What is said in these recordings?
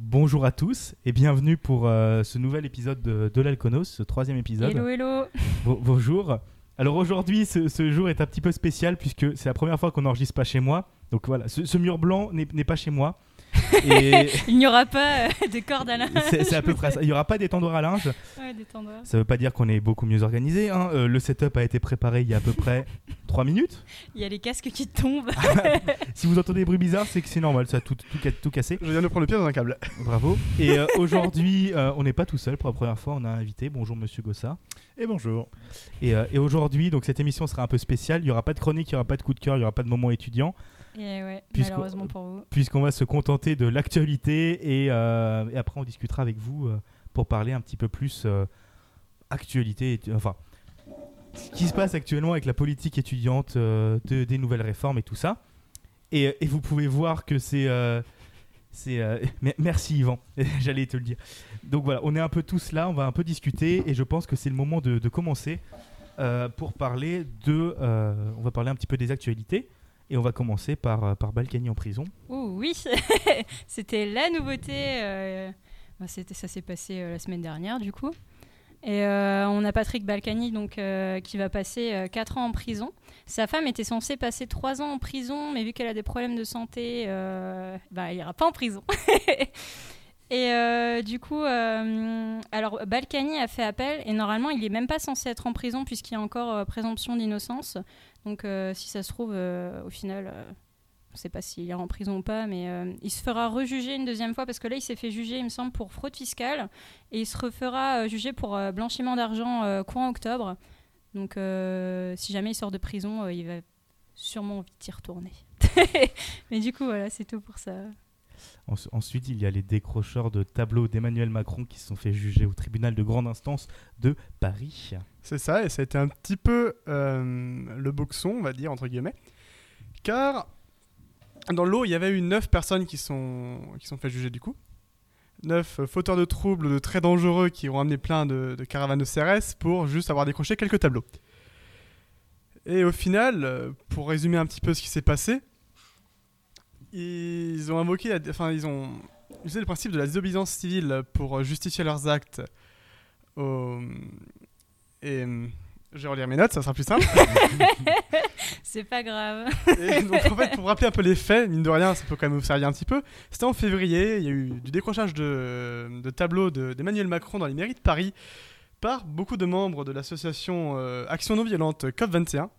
Bonjour à tous et bienvenue pour ce nouvel épisode de l'Alconos, ce 3e épisode. Hello. Bonjour. Alors aujourd'hui, ce jour est un petit peu spécial puisque c'est la première fois qu'on n'enregistre pas chez moi. Donc voilà, ce mur blanc n'est pas chez moi. Et Il n'y aura pas de corde à linge. c'est à peu près ça. Il n'y aura pas d'étendoir à linge. Ouais, des tendoirs. Ça ne veut pas dire qu'on est beaucoup mieux organisé. Le setup a été préparé il y a à peu près 3 minutes. Il y a les casques qui tombent. Si vous entendez des bruits bizarres, c'est que c'est normal, ça a tout cassé. Je viens de prendre le pied dans un câble. Bravo. Et aujourd'hui, on n'est pas tout seul. Pour la première fois, on a un invité. Bonjour Monsieur Gossa. Et bonjour. Et aujourd'hui, donc cette émission sera un peu spéciale. Il n'y aura pas de chronique, il n'y aura pas de coup de cœur, il n'y aura pas de moment étudiant. Et ouais, Puisqu'on- malheureusement pour vous. Puisqu'on va se contenter de l'actualité et après on discutera avec vous pour parler un petit peu plus actualité, enfin ce qui se passe actuellement avec la politique étudiante, des nouvelles réformes et tout ça. Et vous pouvez voir que merci Yvan, j'allais te le dire. Donc voilà, on est un peu tous là, on va un peu discuter et je pense que c'est le moment de commencer pour parler on va parler un petit peu des actualités. Et on va commencer par Balkany en prison. Ouh, oui, c'était la nouveauté. Ça s'est passé la semaine dernière, du coup. Et on a Patrick Balkany donc, qui va passer 4 ans en prison. Sa femme était censée passer 3 ans en prison, mais vu qu'elle a des problèmes de santé, elle n'ira pas en prison. Et du coup, alors Balkany a fait appel et normalement il n'est même pas censé être en prison puisqu'il y a encore présomption d'innocence. Donc si ça se trouve, au final, on ne sait pas s'il est en prison ou pas, mais il se fera rejuger une deuxième fois parce que là il s'est fait juger, il me semble, pour fraude fiscale et il se refera juger pour blanchiment d'argent courant octobre. Donc si jamais il sort de prison, il va sûrement vite y retourner. Mais du coup, voilà, c'est tout pour ça. Ensuite, il y a les décrocheurs de tableaux d'Emmanuel Macron qui se sont fait juger au tribunal de grande instance de Paris. C'est ça, et ça a été un petit peu le boxon, on va dire, entre guillemets. Car dans le lot, il y avait eu 9 personnes qui sont fait juger du coup. 9 fauteurs de troubles, de très dangereux qui ont amené plein de caravanes de CRS pour juste avoir décroché quelques tableaux. Et au final, pour résumer un petit peu ce qui s'est passé, ils ont invoqué, ils ont utilisé le principe de la désobéissance civile pour justifier leurs actes. Et je vais relire mes notes, ça sera plus simple. C'est pas grave. Et donc en fait, pour rappeler un peu les faits, mine de rien, ça peut quand même vous servir un petit peu. C'était en février, il y a eu du décrochage de tableaux d'Emmanuel Macron dans les mairies de Paris par beaucoup de membres de l'association Action non violente COP21.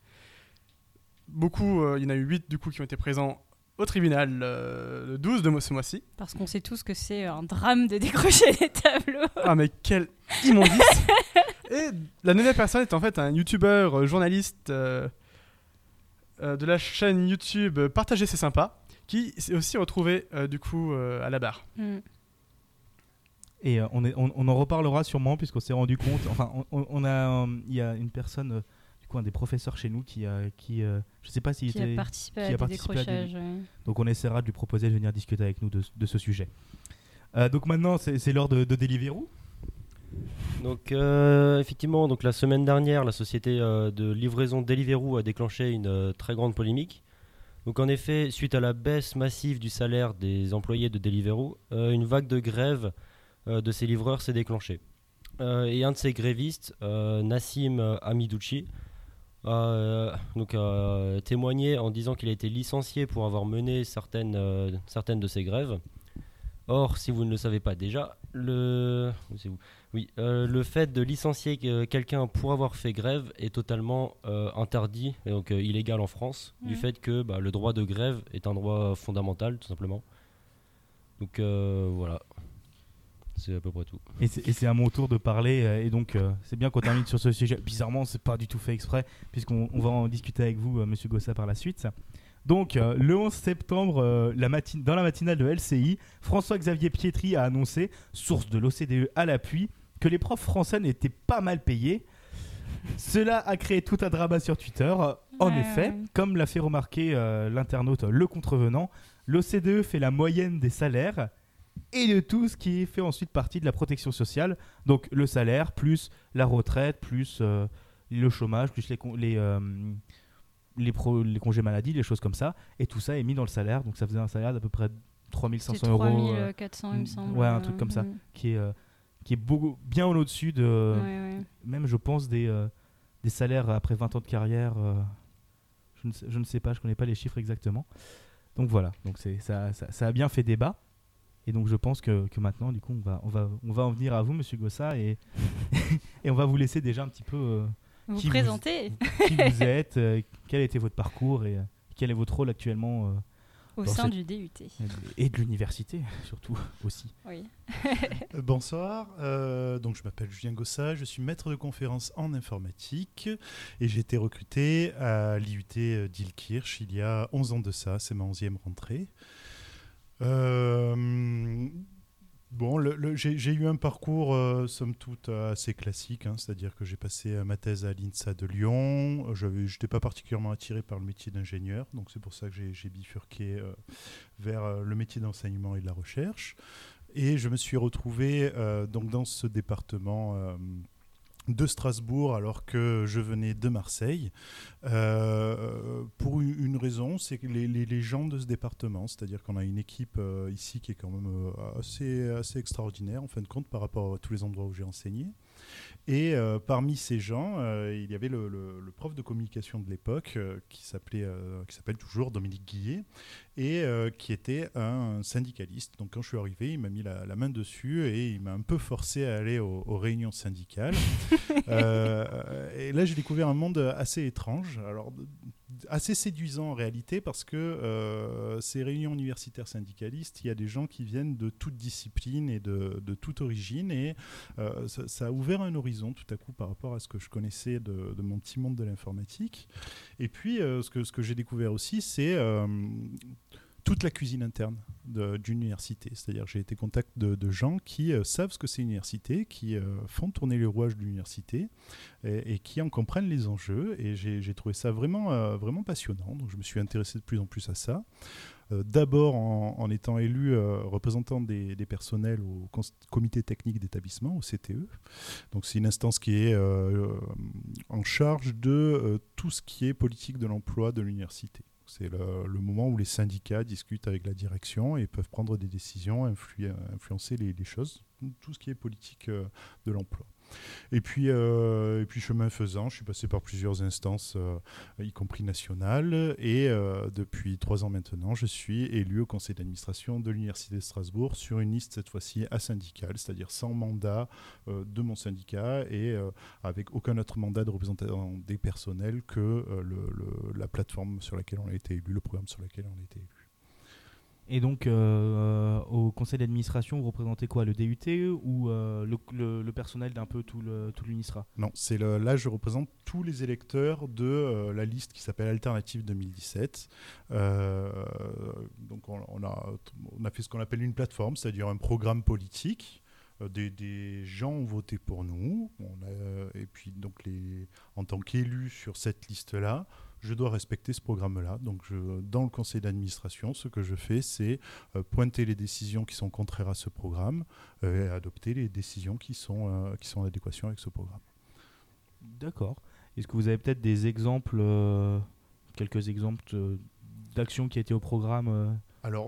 Il y en a eu 8 du coup qui ont été présents au tribunal le 12 de ce mois-ci. Parce qu'on sait tous que c'est un drame de décrocher les tableaux. Ah mais quel immondice. Et la 9e personne est en fait un youtubeur, journaliste de la chaîne YouTube Partager c'est sympa, qui s'est aussi retrouvé du coup à la barre. Et on en reparlera sûrement puisqu'on s'est rendu compte. Enfin, il y a une personne, du coup, un des professeurs chez nous qui je sais pas s'il qui a participé à des décrochages. Ouais. Donc on essaiera de lui proposer de venir discuter avec nous de ce sujet. Donc maintenant, c'est l'heure de Deliveroo. Donc effectivement, donc la semaine dernière, la société de livraison Deliveroo a déclenché une très grande polémique. Donc en effet, suite à la baisse massive du salaire des employés de Deliveroo, une vague de grève de ces livreurs s'est déclenchée. Et un de ces grévistes, Nassim Hamidouchi, a témoigné en disant qu'il a été licencié pour avoir mené certaines de ces grèves. Or, si vous ne le savez pas déjà, le fait de licencier quelqu'un pour avoir fait grève est totalement interdit et donc illégal en France, du fait que le droit de grève est un droit fondamental, tout simplement. Donc voilà, c'est à peu près tout. Et c'est à mon tour de parler, et donc c'est bien qu'on termine sur ce sujet. Bizarrement, c'est pas du tout fait exprès, puisqu'on va en discuter avec vous, Monsieur Gossa, par la suite. Donc, le 11 septembre, dans la matinale de LCI, François-Xavier Pietri a annoncé, source de l'OCDE à l'appui, que les profs français n'étaient pas mal payés. Cela a créé tout un drama sur Twitter. En effet, comme l'a fait remarquer l'internaute Le Contrevenant, l'OCDE fait la moyenne des salaires et de tout ce qui fait ensuite partie de la protection sociale. Donc, le salaire, plus la retraite, plus le chômage, plus les congés maladie, les choses comme ça, et tout ça est mis dans le salaire, donc ça faisait un salaire d'à peu près 3500 C'est euros. 3400, il me semble. Ouais, un truc comme ça. Qui est bien au-dessus de, même je pense, des salaires après 20 ans de carrière. Je ne sais pas, je ne connais pas les chiffres exactement. Donc voilà, donc ça a bien fait débat. Et donc je pense que maintenant, du coup, on va en venir à vous, Monsieur Gossa, et on va vous laisser déjà un petit peu vous présenter. Qui vous êtes, quel a été votre parcours et quel est votre rôle actuellement au sein du DUT. Et de l'université, surtout, aussi. Oui. Bonsoir, donc je m'appelle Julien Gossa, je suis maître de conférence en informatique et j'ai été recruté à l'IUT d'Illkirch il y a 11 ans de ça, c'est ma 11e rentrée. J'ai eu un parcours somme toute assez classique, c'est-à-dire que j'ai passé ma thèse à l'INSA de Lyon. Je n'étais pas particulièrement attiré par le métier d'ingénieur, donc c'est pour ça que j'ai bifurqué vers le métier d'enseignement et de la recherche. Et je me suis retrouvé donc dans ce département de Strasbourg alors que je venais de Marseille pour une raison, c'est que les gens de ce département, c'est-à-dire qu'on a une équipe ici qui est quand même assez extraordinaire en fin de compte par rapport à tous les endroits où j'ai enseigné. Et parmi ces gens, il y avait le prof de communication de l'époque qui s'appelle toujours Dominique Guillet et qui était un syndicaliste. Donc quand je suis arrivé, il m'a mis la main dessus et il m'a un peu forcé à aller aux réunions syndicales. Et là, j'ai découvert un monde assez étrange, alors assez séduisant en réalité, parce que ces réunions universitaires syndicalistes, il y a des gens qui viennent de toute discipline et de toute origine, et ça a ouvert un horizon tout à coup par rapport à ce que je connaissais de mon petit monde de l'informatique. Et puis, ce que j'ai découvert aussi, c'est toute la cuisine interne d'une université. C'est-à-dire que j'ai été contact de gens qui savent ce que c'est une université, qui font tourner les rouages de l'université et qui en comprennent les enjeux. Et j'ai trouvé ça vraiment, vraiment passionnant. Donc je me suis intéressé de plus en plus à ça. D'abord en étant élu représentant des personnels au comité technique d'établissement, au CTE. Donc c'est une instance qui est en charge de tout ce qui est politique de l'emploi de l'université. C'est le moment où les syndicats discutent avec la direction et peuvent prendre des décisions, influencer les choses, tout ce qui est politique de l'emploi. Et puis chemin faisant, je suis passé par plusieurs instances, y compris nationales, et depuis 3 ans maintenant, je suis élu au conseil d'administration de l'Université de Strasbourg sur une liste cette fois-ci asyndicale, c'est-à-dire sans mandat de mon syndicat et avec aucun autre mandat de représentation des personnels que la plateforme sur laquelle on a été élu, le programme sur lequel on a été élu. Et donc, au conseil d'administration, vous représentez quoi, le DUT ou le personnel d'un peu tout l'UNISTRA? Non, là, je représente tous les électeurs de la liste qui s'appelle Alternative 2017. Donc, on a fait ce qu'on appelle une plateforme, c'est-à-dire un programme politique. Des gens ont voté pour nous. Et puis, donc, en tant qu'élu sur cette liste-là, je dois respecter ce programme-là. Donc, dans le conseil d'administration, ce que je fais, c'est pointer les décisions qui sont contraires à ce programme et adopter les décisions qui sont en adéquation avec ce programme. D'accord. Est-ce que vous avez peut-être des exemples, quelques exemples d'actions qui étaient au programme Alors,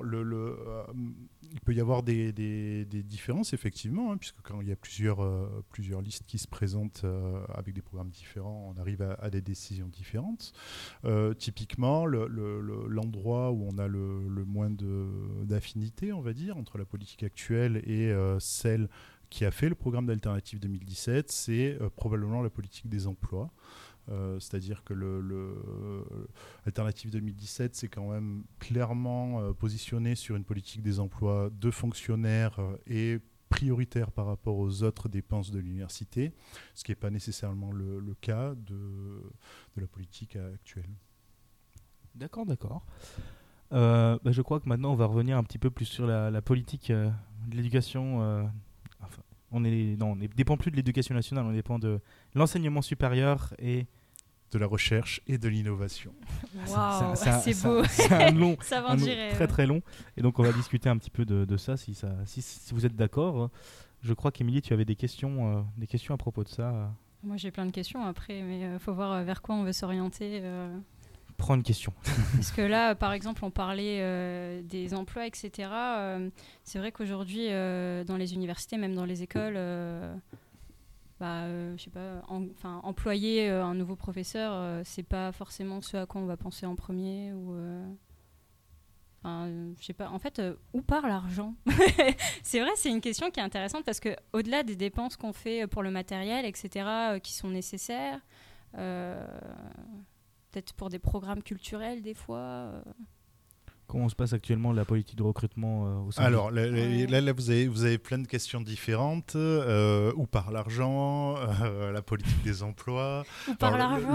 il peut y avoir des différences, effectivement, puisque quand il y a plusieurs listes qui se présentent avec des programmes différents, on arrive à des décisions différentes. Typiquement, l'endroit où on a le moins d'affinité, on va dire, entre la politique actuelle et celle qui a fait le programme d'Alternative 2017, c'est probablement la politique des emplois. C'est-à-dire que Alternative 2017, c'est quand même clairement positionné sur une politique des emplois de fonctionnaires et prioritaire par rapport aux autres dépenses de l'université, ce qui n'est pas nécessairement le cas de la politique actuelle. D'accord. Je crois que maintenant, on va revenir un petit peu plus sur la politique de l'éducation. On ne dépend plus de l'éducation nationale, on dépend de l'enseignement supérieur et de la recherche et de l'innovation. Waouh, c'est beau. C'est un long, très très long. Et donc on va discuter un petit peu de ça, si vous êtes d'accord. Je crois qu'Émilie, tu avais des questions à propos de ça. Moi j'ai plein de questions après, mais il faut voir vers quoi on veut s'orienter. prends une question. Parce que là, par exemple, on parlait des emplois, etc. C'est vrai qu'aujourd'hui, dans les universités, même dans les écoles, je sais pas, employer un nouveau professeur, c'est pas forcément ce à quoi on va penser en premier. Je sais pas. En fait, où part l'argent ? C'est vrai, c'est une question qui est intéressante parce que au-delà des dépenses qu'on fait pour le matériel, etc., qui sont nécessaires. Peut-être pour des programmes culturels des fois. Comment se passe actuellement la politique de recrutement au sein Alors là, vous avez plein de questions différentes. Où part l'argent, la politique des emplois. Où part l'argent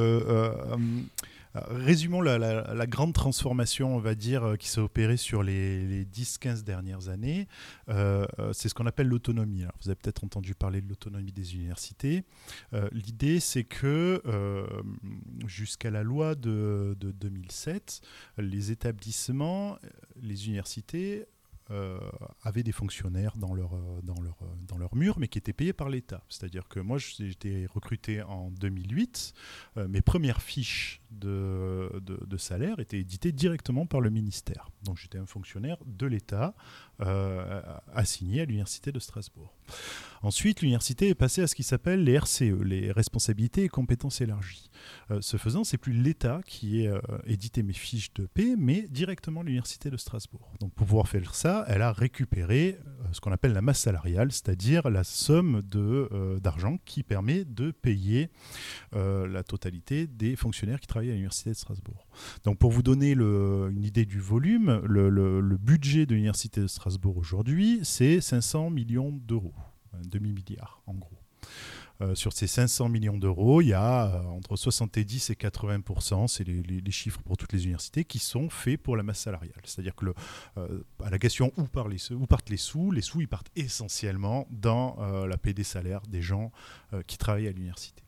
Résumons la grande transformation, on va dire, qui s'est opérée sur les 10-15 dernières années. C'est ce qu'on appelle l'autonomie. Alors, vous avez peut-être entendu parler de l'autonomie des universités. L'idée, c'est que jusqu'à la loi de 2007, les établissements, les universités avaient des fonctionnaires dans leur mur, mais qui étaient payés par l'État. C'est-à-dire que moi, j'ai été recruté en 2008. Mes premières fiches de salaire étaient éditées directement par le ministère. Donc j'étais un fonctionnaire de l'État assigné à l'Université de Strasbourg. Ensuite, l'université est passée à ce qui s'appelle les RCE, les responsabilités et compétences élargies. Ce faisant, c'est plus l'État qui édité mes fiches de paie, mais directement l'Université de Strasbourg. Donc pour pouvoir faire ça, elle a récupéré ce qu'on appelle la masse salariale, c'est-à-dire la somme d'argent qui permet de payer la totalité des fonctionnaires qui travaillent à l'Université de Strasbourg. Donc pour vous donner une idée du volume, le budget de l'Université de Strasbourg aujourd'hui, c'est 500 millions d'euros, un demi-milliard en gros. Sur ces 500 millions d'euros, il y a entre 70 et 80%, c'est les chiffres pour toutes les universités, qui sont faits pour la masse salariale. C'est-à-dire que à la question où partent les sous ils partent essentiellement dans la paie des salaires des gens qui travaillent à l'université.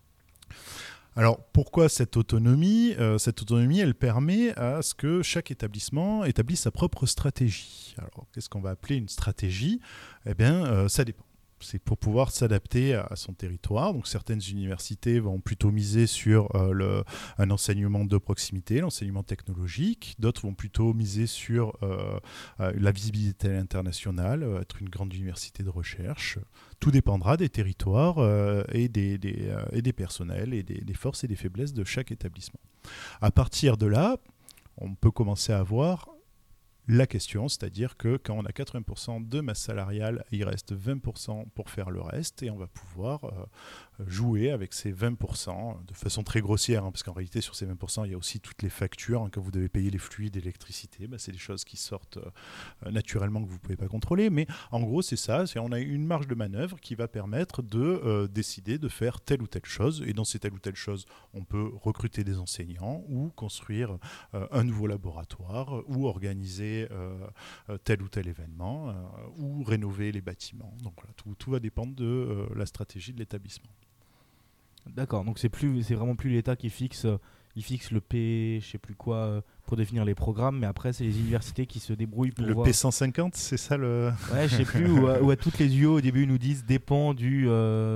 Alors, pourquoi cette autonomie ? Cette autonomie, elle permet à ce que chaque établissement établisse sa propre stratégie. Alors, qu'est-ce qu'on va appeler une stratégie ? Eh bien, ça dépend. C'est pour pouvoir s'adapter à son territoire. Donc certaines universités vont plutôt miser sur un enseignement de proximité, l'enseignement technologique. D'autres vont plutôt miser sur la visibilité internationale, être une grande université de recherche. Tout dépendra des territoires et des personnels et des forces et des faiblesses de chaque établissement. À partir de là, on peut commencer à voir la question, c'est-à-dire que quand on a 80% de masse salariale, il reste 20% pour faire le reste et on va pouvoir jouer avec ces 20% de façon très grossière, parce qu'en réalité sur ces 20% il y a aussi toutes les factures, quand vous devez payer les fluides, l'électricité, c'est des choses qui sortent naturellement que vous ne pouvez pas contrôler, mais en gros c'est ça, on a une marge de manœuvre qui va permettre de décider de faire telle ou telle chose, et dans ces telle ou telle chose on peut recruter des enseignants ou construire un nouveau laboratoire ou organiser tel ou tel événement ou rénover les bâtiments. Donc voilà, tout va dépendre de la stratégie de l'établissement. D'accord, donc c'est vraiment plus l'État qui fixe le P, je sais plus quoi, pour définir les programmes, mais après c'est les universités qui se débrouillent pour le voir. P150, c'est ça le... Ouais, je sais plus, où à toutes les UO au début ils nous disent dépend du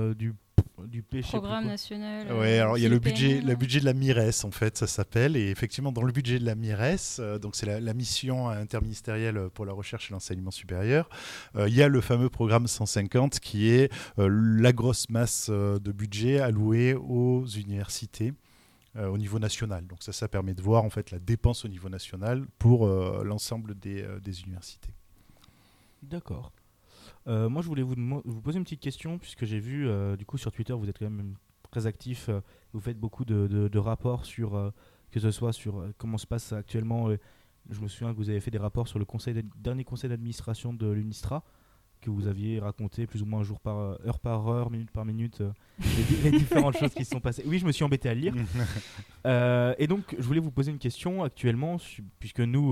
P, programme national. Ouais, alors il y a le budget de la MIRES en fait, ça s'appelle, et effectivement dans le budget de la MIRES, donc c'est la mission interministérielle pour la recherche et l'enseignement supérieur, il y a le fameux programme 150 qui est la grosse masse de budget allouée aux universités au niveau national. Donc ça permet de voir en fait la dépense au niveau national pour l'ensemble des universités. D'accord. Moi, je voulais vous poser une petite question, puisque j'ai vu, du coup, sur Twitter, vous êtes quand même très actif. Vous faites beaucoup de rapports sur, que ce soit sur comment se passe actuellement. Je me souviens que vous avez fait des rapports sur le dernier conseil d'administration de l'UNISTRA, que vous aviez raconté plus ou moins heure par heure, minute par minute, les différentes choses qui se sont passées. Oui, je me suis embêté à le lire. Et donc, je voulais vous poser une question actuellement, puisque nous,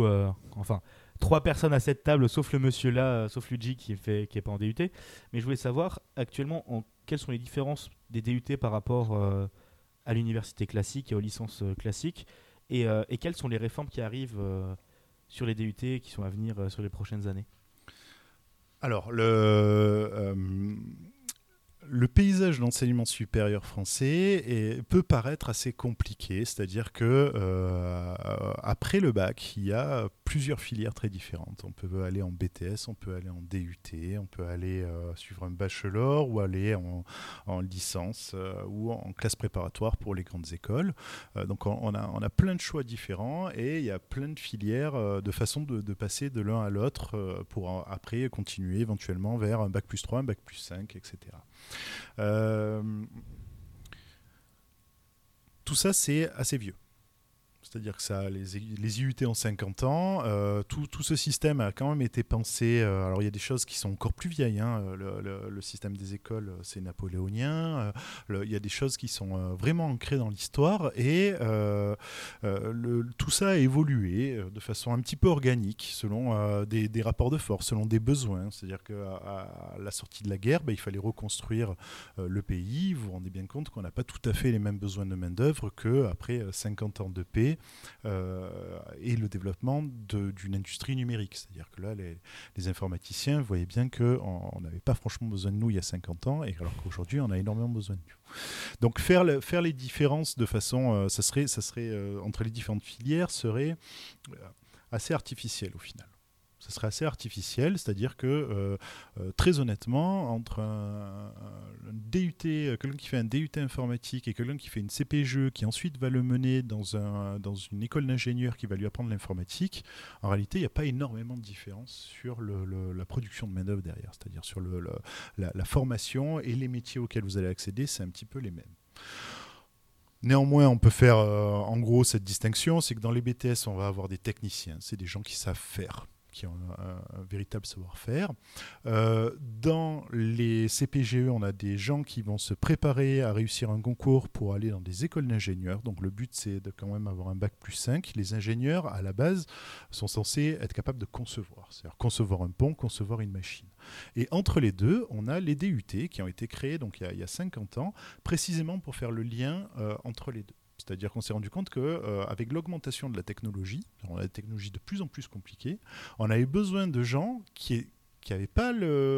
3 personnes à cette table, sauf le monsieur là, sauf Luigi qui est pas en DUT. Mais je voulais savoir actuellement quelles sont les différences des DUT par rapport à l'université classique et aux licences classiques, et quelles sont les réformes qui arrivent sur les DUT qui sont à venir sur les prochaines années. Alors, le le paysage de l'enseignement supérieur français peut paraître assez compliqué, c'est-à-dire que après le bac, il y a plusieurs filières très différentes. On peut aller en BTS, on peut aller en DUT, on peut aller suivre un bachelor ou aller en licence ou en classe préparatoire pour les grandes écoles. Donc on a plein de choix différents et il y a plein de filières de façon de passer de l'un à l'autre pour après continuer éventuellement vers un bac plus 3, un bac plus 5, etc. Tout ça, c'est assez vieux. C'est-à-dire que ça, les IUT ont 50 ans. Tout ce système a quand même été pensé. Alors, il y a des choses qui sont encore plus vieilles. Hein. Le système des écoles, c'est napoléonien. Il y a des choses qui sont vraiment ancrées dans l'histoire. Et tout ça a évolué de façon un petit peu organique, selon des rapports de force, selon des besoins. C'est-à-dire qu'à la sortie de la guerre, il fallait reconstruire le pays. Vous vous rendez bien compte qu'on n'a pas tout à fait les mêmes besoins de main-d'œuvre qu'après 50 ans de paix. Et le développement d'une industrie numérique. C'est-à-dire que là, les informaticiens voyaient bien qu'on n'avait pas franchement besoin de nous il y a 50 ans, et alors qu'aujourd'hui, on a énormément besoin de nous. Donc faire les différences de façon... ça serait entre les différentes filières serait assez artificiel au final. Ça serait assez artificiel, c'est-à-dire que très honnêtement, entre un DUT, quelqu'un qui fait un DUT informatique et quelqu'un qui fait une CPGE qui ensuite va le mener dans une école d'ingénieur qui va lui apprendre l'informatique, en réalité, il n'y a pas énormément de différence sur la production de main-d'œuvre derrière, c'est-à-dire sur la formation et les métiers auxquels vous allez accéder, c'est un petit peu les mêmes. Néanmoins, on peut faire en gros cette distinction, c'est que dans les BTS, on va avoir des techniciens, c'est des gens qui savent faire, qui ont un véritable savoir-faire. Dans les CPGE, on a des gens qui vont se préparer à réussir un concours pour aller dans des écoles d'ingénieurs. Donc le but, c'est de quand même avoir un bac plus 5. Les ingénieurs, à la base, sont censés être capables de concevoir. C'est-à-dire concevoir un pont, concevoir une machine. Et entre les deux, on a les DUT qui ont été créés donc, il y a 50 ans, précisément pour faire le lien entre les deux. C'est-à-dire qu'on s'est rendu compte qu'avec l'augmentation de la technologie, on a des technologies de plus en plus compliquées, on avait besoin de gens qui n'avaient pas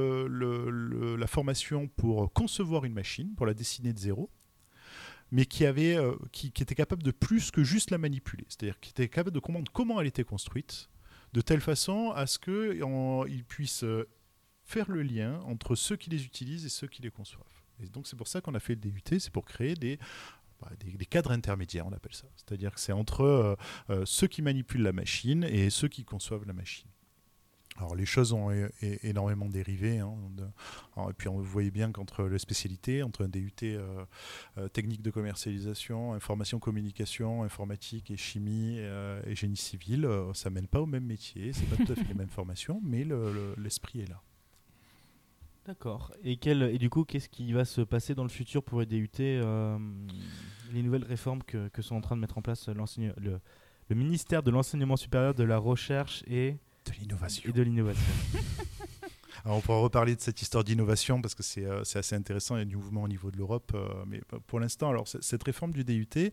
la formation pour concevoir une machine, pour la dessiner de zéro, mais qui étaient capables de plus que juste la manipuler. C'est-à-dire qui étaient capables de comprendre comment elle était construite, de telle façon à ce qu'ils puissent faire le lien entre ceux qui les utilisent et ceux qui les conçoivent. Et donc c'est pour ça qu'on a fait le DUT, c'est pour créer des cadres intermédiaires, on appelle ça. C'est-à-dire que c'est entre ceux qui manipulent la machine et ceux qui conçoivent la machine. Alors les choses ont énormément dérivé. Hein, et puis vous voyez bien qu'entre les spécialités, entre un DUT technique de commercialisation, information communication, informatique et chimie et génie civil, ça ne mène pas au même métier. Ce n'est pas tout à fait les mêmes formations, mais l'esprit est là. D'accord. Et du coup, qu'est-ce qui va se passer dans le futur pour les DUT, les nouvelles réformes que sont en train de mettre en place le ministère de l'Enseignement supérieur, de la Recherche et de l'Innovation. Alors on pourra reparler de cette histoire d'innovation parce que c'est assez intéressant, il y a du mouvement au niveau de l'Europe, mais pour l'instant, alors cette réforme du DUT,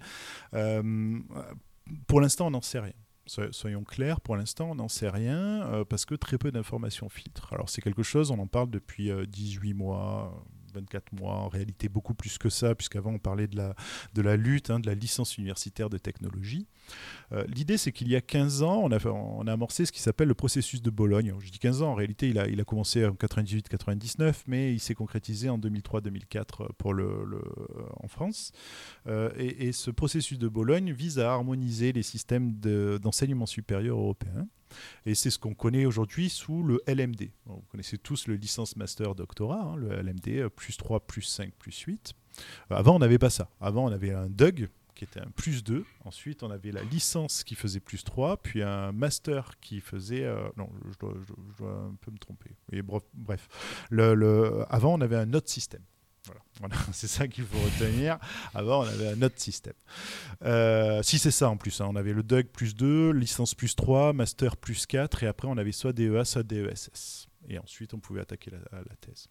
pour l'instant on n'en sait rien. Soyons clairs, pour l'instant, on n'en sait rien parce que très peu d'informations filtrent. Alors, c'est quelque chose, on en parle depuis 18 mois, 24 mois, en réalité beaucoup plus que ça, puisqu'avant, on parlait de la lutte, de la licence universitaire de technologie. L'idée, c'est qu'il y a 15 ans, on a amorcé ce qui s'appelle le processus de Bologne. Alors, je dis 15 ans, en réalité, il a commencé en 98-99, mais il s'est concrétisé en 2003-2004 en France. Et ce processus de Bologne vise à harmoniser les systèmes d'enseignement supérieur européen. Et c'est ce qu'on connaît aujourd'hui sous le LMD. Vous connaissez tous le licence master doctorat, le LMD, plus 3, plus 5, plus 8. Avant, on n'avait pas ça. Avant, on avait un DUG, qui était un plus 2. Ensuite, on avait la licence qui faisait plus 3, puis un master qui faisait... non, je dois un peu me tromper. Et bref. Avant, on avait un autre système. Voilà. C'est ça qu'il faut retenir. Avant, on avait un autre système. Si c'est ça en plus, on avait le DUG plus 2, licence plus 3, master plus 4, et après on avait soit DEA, soit DESS. Et ensuite, on pouvait attaquer la thèse.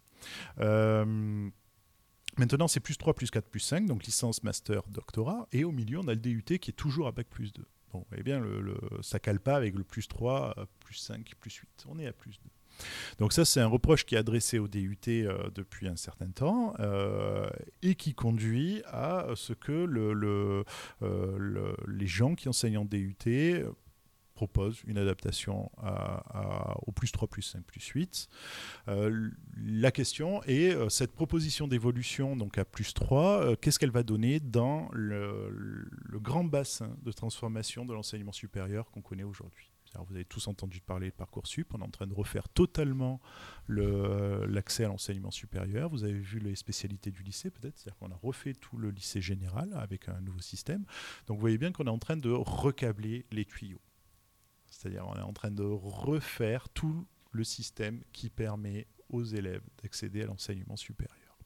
Maintenant, c'est plus 3, plus 4, plus 5, donc licence, master, doctorat. Et au milieu, on a le DUT qui est toujours à bac plus 2. Bon, eh bien, ça ne cale pas avec le plus 3, plus 5, plus 8. On est à plus 2. Donc ça, c'est un reproche qui est adressé au DUT depuis un certain temps et qui conduit à ce que les gens qui enseignent en DUT proposent une adaptation au plus 3, plus 5, plus 8. La question est, cette proposition d'évolution donc à plus 3, qu'est-ce qu'elle va donner dans le grand bassin de transformation de l'enseignement supérieur qu'on connaît aujourd'hui? Alors, vous avez tous entendu parler de Parcoursup, on est en train de refaire totalement l'accès à l'enseignement supérieur. Vous avez vu les spécialités du lycée peut-être, c'est-à-dire qu'on a refait tout le lycée général avec un nouveau système. Donc vous voyez bien qu'on est en train de recabler les tuyaux. C'est-à-dire qu'on est en train de refaire tout le système qui permet aux élèves d'accéder à l'enseignement supérieur.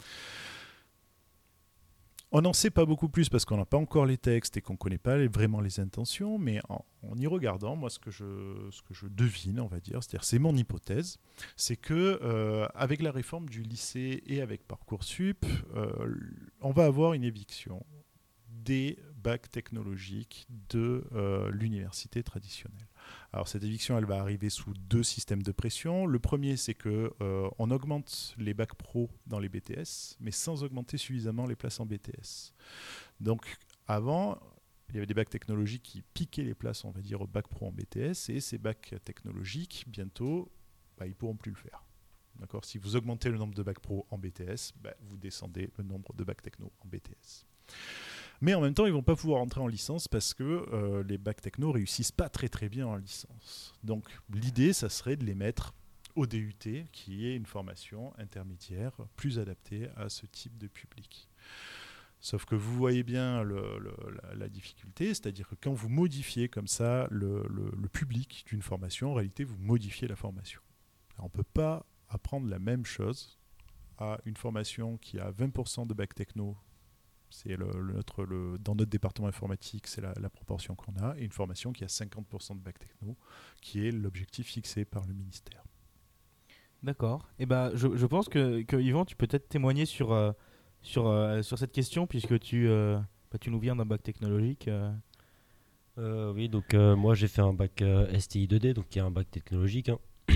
On n'en sait pas beaucoup plus parce qu'on n'a pas encore les textes et qu'on ne connaît pas vraiment les intentions, mais en y regardant, moi, ce que je devine, on va dire, c'est-à-dire c'est mon hypothèse, c'est que avec la réforme du lycée et avec Parcoursup, on va avoir une éviction des bacs technologiques de l'université traditionnelle. Alors cette éviction, elle va arriver sous 2 systèmes de pression. Le premier, c'est qu'on augmente les bacs pro dans les BTS, mais sans augmenter suffisamment les places en BTS. Donc avant, il y avait des bacs technologiques qui piquaient les places, on va dire, au bac pro en BTS, et ces bacs technologiques, bientôt, ils ne pourront plus le faire. D'accord ? Si vous augmentez le nombre de bacs pro en BTS, vous descendez le nombre de bacs techno en BTS. Mais en même temps, ils ne vont pas pouvoir entrer en licence parce que les bacs techno ne réussissent pas très très bien en licence. Donc l'idée, ça serait de les mettre au DUT, qui est une formation intermédiaire plus adaptée à ce type de public. Sauf que vous voyez bien la difficulté, c'est-à-dire que quand vous modifiez comme ça le public d'une formation, en réalité, vous modifiez la formation. Alors, on ne peut pas apprendre la même chose à une formation qui a 20% de bac techno. C'est dans notre département informatique, c'est la proportion qu'on a, et une formation qui a 50% de bac techno, qui est l'objectif fixé par le ministère. D'accord. Et je pense que Yvan, tu peux peut-être témoigner sur cette question, puisque tu nous viens d'un bac technologique. Oui, donc moi j'ai fait un bac STI 2D, donc qui est un bac technologique.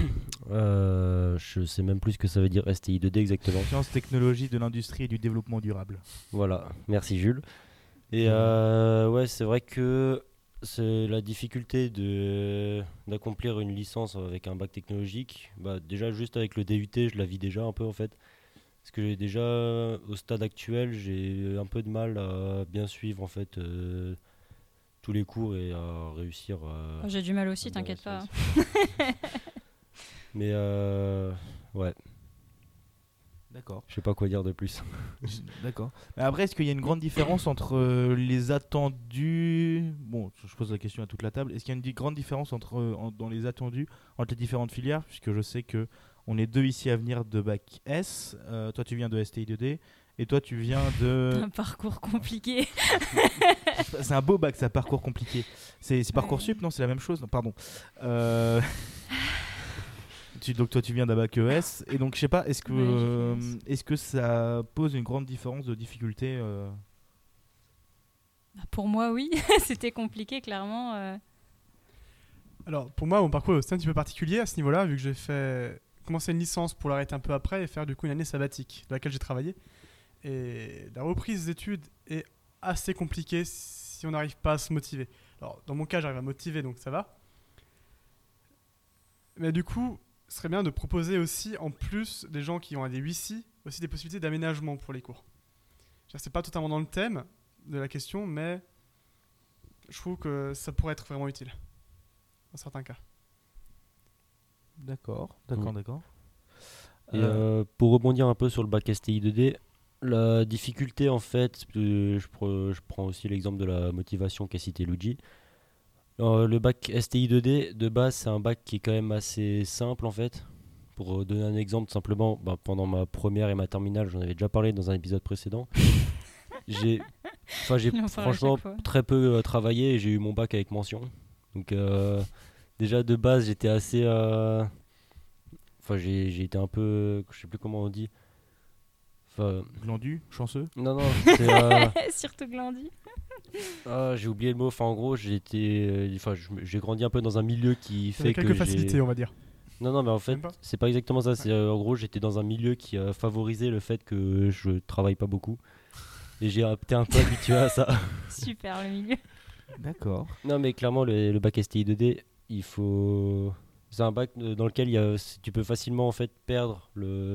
Je sais même plus ce que ça veut dire STI 2D exactement. Sciences, technologies de l'industrie et du développement durable. Voilà, merci Jules. Et ouais, c'est vrai que c'est la difficulté d'accomplir une licence avec un bac technologique. Déjà juste avec le DUT, je la vis déjà un peu en fait. Parce que au stade actuel, j'ai un peu de mal à bien suivre en fait tous les cours et à réussir. J'ai du mal aussi, t'inquiète pas. Mais ouais. D'accord. Je sais pas quoi dire de plus. D'accord. Mais après, est-ce qu'il y a une grande différence entre les attendus... Bon, je pose la question à toute la table. Est-ce qu'il y a une grande différence dans les attendus entre les différentes filières? Puisque je sais qu'on est 2 ici à venir de bac S. Toi, tu viens de STI 2D. Et toi, tu viens de... Un parcours compliqué. C'est un beau bac, ça, parcours compliqué. C'est Parcoursup, non? C'est la même chose? Non, pardon. Donc toi tu viens d'un bac ES et donc je sais pas, est-ce que ça pose une grande différence de difficulté Pour moi oui, c'était compliqué clairement. Alors pour moi mon parcours est aussi un petit peu particulier à ce niveau-là, vu que j'ai commencé une licence pour l'arrêter un peu après et faire du coup une année sabbatique dans laquelle j'ai travaillé. Et la reprise d'études est assez compliquée si on n'arrive pas à se motiver. Alors dans mon cas j'arrive à motiver donc ça va. Mais du coup ce serait bien de proposer aussi, en plus des gens qui ont des UIC, aussi des possibilités d'aménagement pour les cours. C'est pas totalement dans le thème de la question, mais je trouve que ça pourrait être vraiment utile, dans certains cas. D'accord. Et pour rebondir un peu sur le bac STI 2D, la difficulté en fait, je prends aussi l'exemple de la motivation qu'a cité Luigi. Le bac STI 2D, de base, c'est un bac qui est quand même assez simple en fait. Pour donner un exemple, simplement, pendant ma première et ma terminale, j'en avais déjà parlé dans un épisode précédent. J'ai franchement très peu travaillé et j'ai eu mon bac avec mention. Donc déjà de base, j'étais assez... j'ai été un peu... Je sais plus comment on dit. Glandu, chanceux? Non, surtout glandu. J'ai oublié le mot. En gros, j'ai grandi un peu dans un milieu qui fait que quelques facilités, on va dire. Non, mais en fait, Même pas c'est pas exactement ça. C'est, en gros, j'étais dans un milieu qui favorisait le fait que je travaille pas beaucoup. Et j'ai été un peu habitué à ça. Super, le milieu. D'accord. Non, mais clairement, le bac STI 2D, il faut. C'est un bac dans lequel tu peux facilement en fait perdre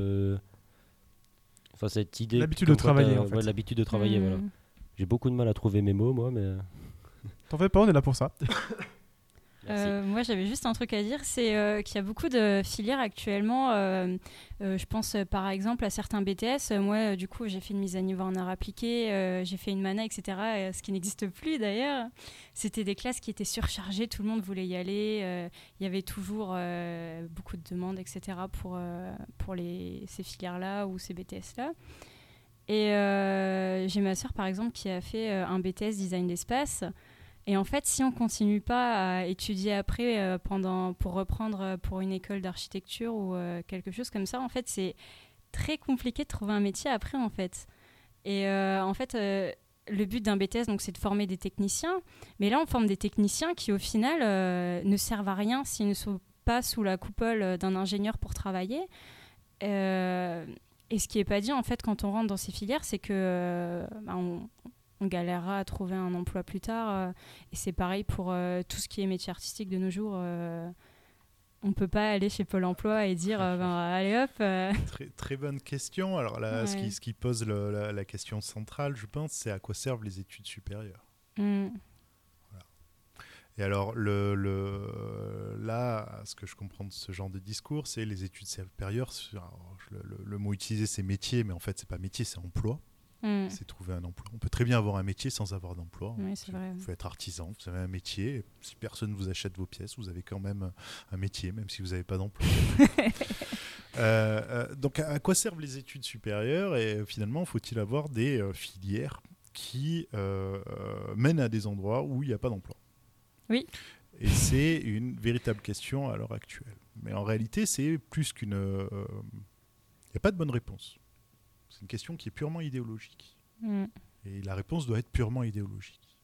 enfin, cette idée. L'habitude comme de quoi travailler, t'as- en fait. ouais, l'habitude de travailler, voilà. J'ai beaucoup de mal à trouver mes mots, moi, mais. T'en fais pas, on est là pour ça. Merci. Moi, j'avais juste un truc à dire, c'est qu'il y a beaucoup de filières actuellement. Je pense par exemple à certains BTS. Moi, du coup, j'ai fait une mise à niveau en art appliqué, j'ai fait une mana, etc. Ce qui n'existe plus d'ailleurs. C'était des classes qui étaient surchargées, tout le monde voulait y aller. Il y avait toujours beaucoup de demandes, etc. pour ces filières-là ou ces BTS-là. Et j'ai ma sœur, par exemple, qui a fait un BTS design d'espace. Et en fait, si on continue pas à étudier après pour reprendre pour une école d'architecture ou quelque chose comme ça, en fait, c'est très compliqué de trouver un métier après, en fait. Et en fait, le but d'un BTS, donc, c'est de former des techniciens. Mais là, on forme des techniciens qui, au final, ne servent à rien s'ils ne sont pas sous la coupole d'un ingénieur pour travailler. Et ce qui n'est pas dit, en fait, quand on rentre dans ces filières, c'est que on galérera à trouver un emploi plus tard. Et c'est pareil pour tout ce qui est métier artistique de nos jours. On ne peut pas aller chez Pôle emploi et dire allez hop. Très, très bonne question. Alors là, Ouais. ce qui pose la question centrale, je pense, c'est à quoi servent les études supérieures. Et alors, là, ce que je comprends de ce genre de discours, c'est les études supérieures. Alors, le mot utilisé, c'est métier, mais en fait, c'est pas métier, c'est emploi. C'est trouver un emploi. On peut très bien avoir un métier sans avoir d'emploi. Oui, c'est vrai. Vous pouvez être artisan, vous avez un métier. Et si personne ne vous achète vos pièces, vous avez quand même un métier, même si vous n'avez pas d'emploi. Donc, à quoi servent les études supérieures? Et finalement, faut-il avoir des filières qui mènent à des endroits où il n'y a pas d'emploi? Oui. Et c'est une véritable question à l'heure actuelle. Mais en réalité, c'est plus qu'une... Il n'y a pas de bonne réponse. C'est une question qui est purement idéologique. Et la réponse doit être purement idéologique.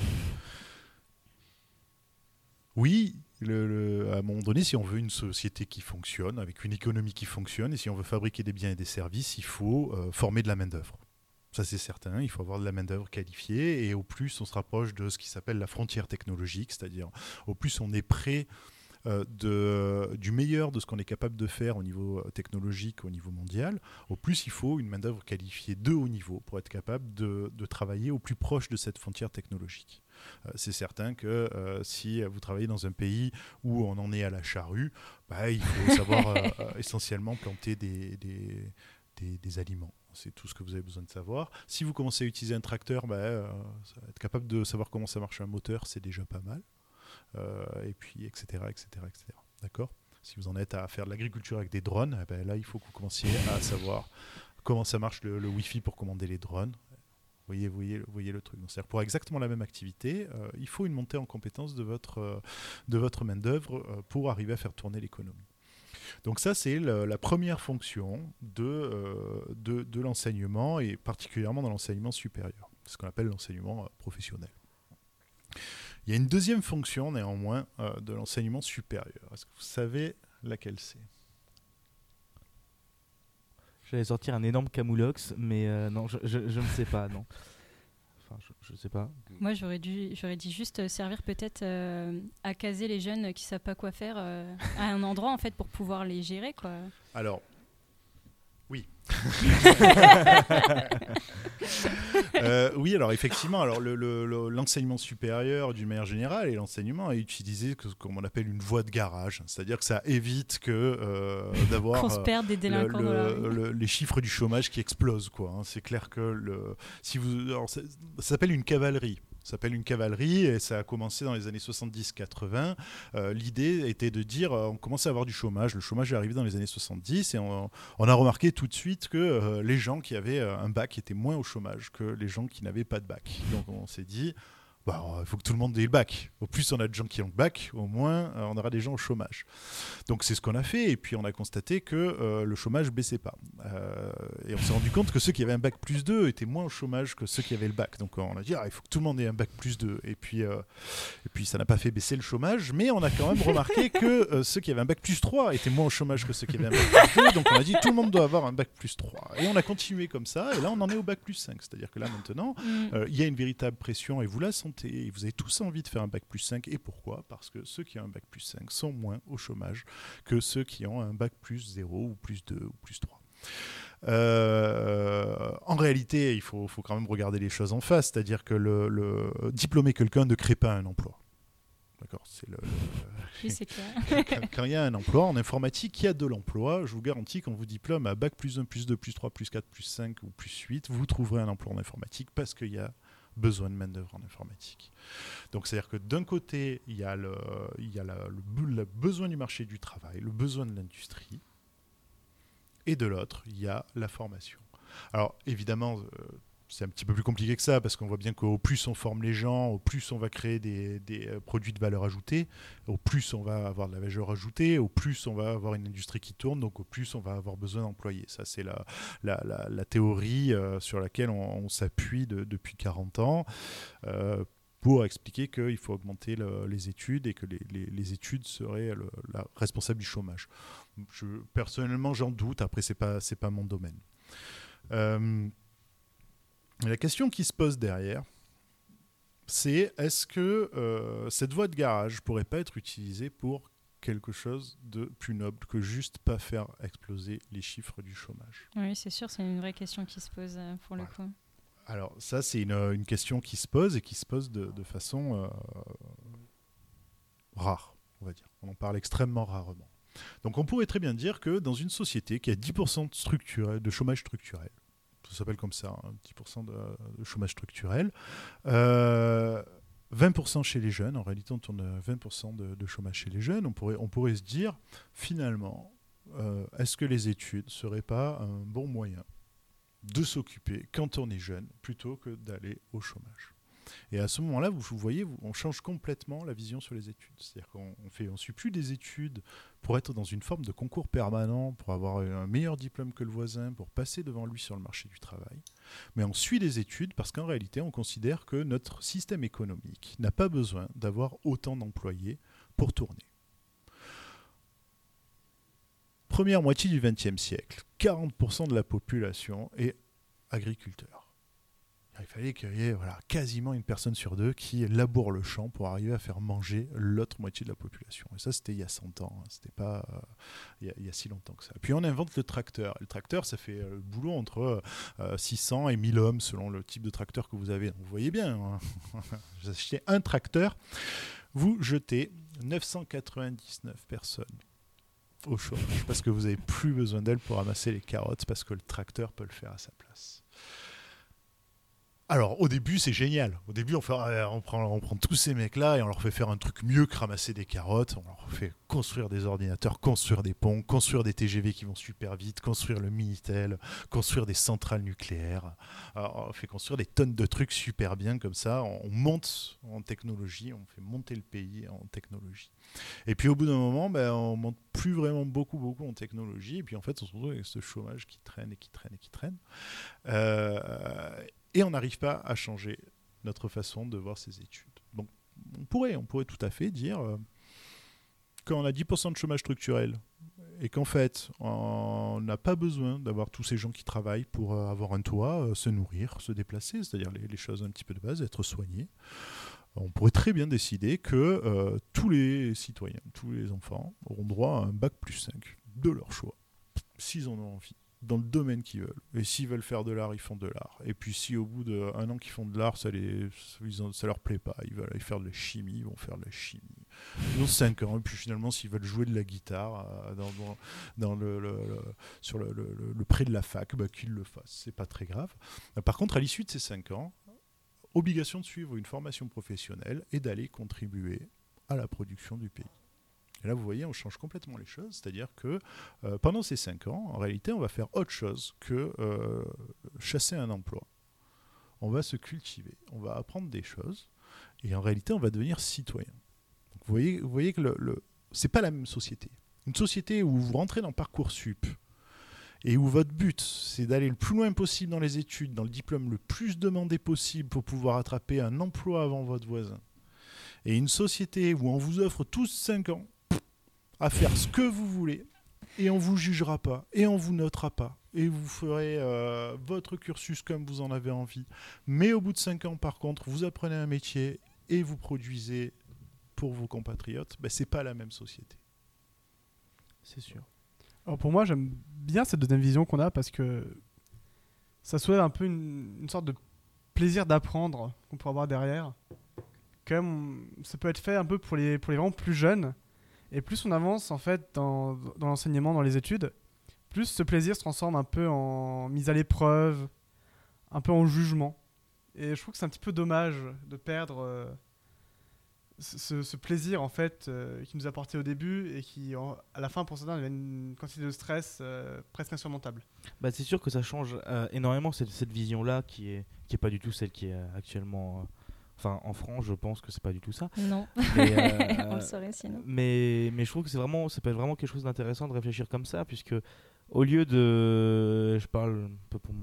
Oui, à un moment donné, si on veut une société qui fonctionne, avec une économie qui fonctionne, et si on veut fabriquer des biens et des services, il faut former de la main-d'œuvre. Ça, c'est certain. Il faut avoir de la main-d'œuvre qualifiée. Et au plus, on se rapproche de ce qui s'appelle la frontière technologique, c'est-à-dire au plus on est près du meilleur de ce qu'on est capable de faire au niveau technologique, au niveau mondial, au plus il faut une main-d'œuvre qualifiée de haut niveau pour être capable de travailler au plus proche de cette frontière technologique. C'est certain que si vous travaillez dans un pays où on en est à la charrue, il faut savoir essentiellement planter des aliments. C'est tout ce que vous avez besoin de savoir. Si vous commencez à utiliser un tracteur, être capable de savoir comment ça marche un moteur, c'est déjà pas mal. Et puis, etc. D'accord ? Si vous en êtes à faire de l'agriculture avec des drones, là, il faut que vous commenciez à savoir comment ça marche le Wi-Fi pour commander les drones. Vous voyez le truc. Donc, c'est-à-dire pour exactement la même activité, il faut une montée en compétence de votre main-d'œuvre pour arriver à faire tourner l'économie. Donc ça, c'est la première fonction de l'enseignement, et particulièrement dans l'enseignement supérieur, ce qu'on appelle l'enseignement professionnel. Il y a une deuxième fonction, néanmoins, de l'enseignement supérieur. Est-ce que vous savez laquelle c'est ? J'allais sortir un énorme camoulox, mais non, je ne sais pas, non. Enfin, je ne sais pas. Moi, j'aurais dit juste servir peut-être à caser les jeunes qui savent pas quoi faire à un endroit, en fait, pour pouvoir les gérer, quoi. Alors, oui. Oui, alors effectivement, l'enseignement supérieur d'une manière générale et l'enseignement est utilisé comme on appelle une voie de garage, c'est-à-dire que ça évite d'avoir Qu'on se perde des délinquants dans la rue. les chiffres du chômage qui explosent, quoi. C'est clair que ça s'appelle une cavalerie. Ça s'appelle une cavalerie et ça a commencé dans les années 70-80. L'idée était de dire on commençait à avoir du chômage. Le chômage est arrivé dans les années 70 et on a remarqué tout de suite que les gens qui avaient un bac étaient moins au chômage que les gens qui n'avaient pas de bac. Donc on s'est dit Il faut que tout le monde ait le bac. Au plus on a de gens qui ont le bac, au moins on aura des gens au chômage. Donc c'est ce qu'on a fait, et puis on a constaté que le chômage baissait pas. Et on s'est rendu compte que ceux qui avaient un bac plus 2 étaient moins au chômage que ceux qui avaient le bac. Donc on a dit, il faut que tout le monde ait un bac plus 2. Et puis ça n'a pas fait baisser le chômage, mais on a quand même remarqué que ceux qui avaient un bac plus 3 étaient moins au chômage que ceux qui avaient un bac plus 2. Donc on a dit, tout le monde doit avoir un bac plus 3. Et on a continué comme ça, et là on en est au bac plus 5. C'est-à-dire que là maintenant, il y a une véritable pression, et vous la sentez. Et vous avez tous envie de faire un bac plus 5. Et pourquoi ? Parce que ceux qui ont un bac plus 5 sont moins au chômage que ceux qui ont un bac plus 0 ou plus 2 ou plus 3. En réalité, il faut quand même regarder les choses en face. C'est-à-dire que le diplômer quelqu'un ne crée pas un emploi. D'accord, Oui, c'est clair. Quand il y a un emploi en informatique, il y a de l'emploi. Je vous garantis, quand vous diplôme à bac plus 1, plus 2, plus 3, plus 4, plus 5 ou plus 8, vous trouverez un emploi en informatique parce qu'il y a besoin de main-d'œuvre en informatique. Donc, c'est-à-dire que d'un côté, il y a le besoin du marché du travail, le besoin de l'industrie, et de l'autre, il y a la formation. Alors, évidemment, c'est un petit peu plus compliqué que ça, parce qu'on voit bien qu'au plus on forme les gens, au plus on va créer des produits de valeur ajoutée, au plus on va avoir de la valeur ajoutée, au plus on va avoir une industrie qui tourne, donc au plus on va avoir besoin d'employés. Ça, c'est la théorie sur laquelle on s'appuie depuis 40 ans pour expliquer qu'il faut augmenter les études et que les études seraient la responsable du chômage. Personnellement, j'en doute. Après, c'est pas mon domaine. La question qui se pose derrière, c'est est-ce que cette voie de garage pourrait pas être utilisée pour quelque chose de plus noble que juste pas faire exploser les chiffres du chômage ? Oui, c'est sûr, c'est une vraie question qui se pose pour le coup. Alors ça, c'est une question qui se pose et qui se pose de façon rare, on va dire. On en parle extrêmement rarement. Donc on pourrait très bien dire que dans une société qui a 10% de chômage structurel, ça s'appelle comme ça, 10% de chômage structurel, 20% chez les jeunes, en réalité on tourne à 20% de chômage chez les jeunes, on pourrait se dire, finalement, est-ce que les études ne seraient pas un bon moyen de s'occuper quand on est jeune, plutôt que d'aller au chômage ? Et à ce moment-là, vous voyez, on change complètement la vision sur les études. C'est-à-dire qu'on ne suit plus des études pour être dans une forme de concours permanent, pour avoir un meilleur diplôme que le voisin, pour passer devant lui sur le marché du travail. Mais on suit des études parce qu'en réalité, on considère que notre système économique n'a pas besoin d'avoir autant d'employés pour tourner. Première moitié du XXe siècle, 40% de la population est agriculteur. Il fallait qu'il y ait quasiment une personne sur deux qui laboure le champ pour arriver à faire manger l'autre moitié de la population. Et ça, c'était il y a 100 ans. C'était pas il y a si longtemps que ça. Puis on invente le tracteur. Le tracteur, ça fait le boulot entre 600 et 1000 hommes selon le type de tracteur que vous avez. Donc, vous voyez bien, hein. Vous achetez un tracteur, vous jetez 999 personnes au chômage parce que vous n'avez plus besoin d'elles pour ramasser les carottes parce que le tracteur peut le faire à sa place. Alors, au début, c'est génial. Au début, on prend tous ces mecs-là et on leur fait faire un truc mieux que ramasser des carottes. On leur fait construire des ordinateurs, construire des ponts, construire des TGV qui vont super vite, construire le Minitel, construire des centrales nucléaires. Alors, on fait construire des tonnes de trucs super bien comme ça. On monte en technologie, on fait monter le pays en technologie. Et puis, au bout d'un moment, on monte plus vraiment beaucoup en technologie. Et puis, en fait, on se retrouve avec ce chômage qui traîne et qui traîne et qui traîne. Et on n'arrive pas à changer notre façon de voir ces études. Donc, on pourrait tout à fait dire, quand on a 10% de chômage structurel, et qu'en fait, on n'a pas besoin d'avoir tous ces gens qui travaillent pour avoir un toit, se nourrir, se déplacer, c'est-à-dire les choses un petit peu de base, être soignés, on pourrait très bien décider que tous les citoyens, tous les enfants auront droit à un bac plus 5 de leur choix, s'ils en ont envie, dans le domaine qu'ils veulent. Et s'ils veulent faire de l'art, ils font de l'art. Et puis si au bout d'un an qu'ils font de l'art, ça leur plaît pas, ils veulent aller faire de la chimie, ils vont faire de la chimie. Ils ont 5 ans, et puis finalement, s'ils veulent jouer de la guitare sur le pré de la fac, qu'ils le fassent. C'est pas très grave. Par contre, à l'issue de ces 5 ans, obligation de suivre une formation professionnelle et d'aller contribuer à la production du pays. Et là, vous voyez, on change complètement les choses. C'est-à-dire que pendant ces 5 ans, en réalité, on va faire autre chose que chasser un emploi. On va se cultiver, on va apprendre des choses. Et en réalité, on va devenir citoyen. Donc, vous voyez que c'est pas la même société. Une société où vous rentrez dans Parcoursup et où votre but, c'est d'aller le plus loin possible dans les études, dans le diplôme le plus demandé possible pour pouvoir attraper un emploi avant votre voisin. Et une société où on vous offre tous 5 ans à faire ce que vous voulez et on vous jugera pas et on vous notera pas et vous ferez votre cursus comme vous en avez envie. Mais au bout de 5 ans, par contre, vous apprenez un métier et vous produisez pour vos compatriotes. C'est pas la même société. C'est sûr. Alors pour moi, j'aime bien cette deuxième vision qu'on a parce que ça soulève un peu une sorte de plaisir d'apprendre qu'on peut avoir derrière. Comme ça peut être fait un peu pour les vraiment plus jeunes. Et plus on avance en fait dans l'enseignement, dans les études, plus ce plaisir se transforme un peu en mise à l'épreuve, un peu en jugement. Et je trouve que c'est un petit peu dommage de perdre ce plaisir en fait qui nous apportait au début et qui à la fin pour certains devient une quantité de stress presque insurmontable. C'est sûr que ça change énormément cette vision-là qui est pas du tout celle qui est actuellement. Enfin, en France, je pense que c'est pas du tout ça. Non. Mais, on le saurait sinon. Mais je trouve que ça peut être vraiment quelque chose d'intéressant de réfléchir comme ça, puisque au lieu de, je parle un peu pour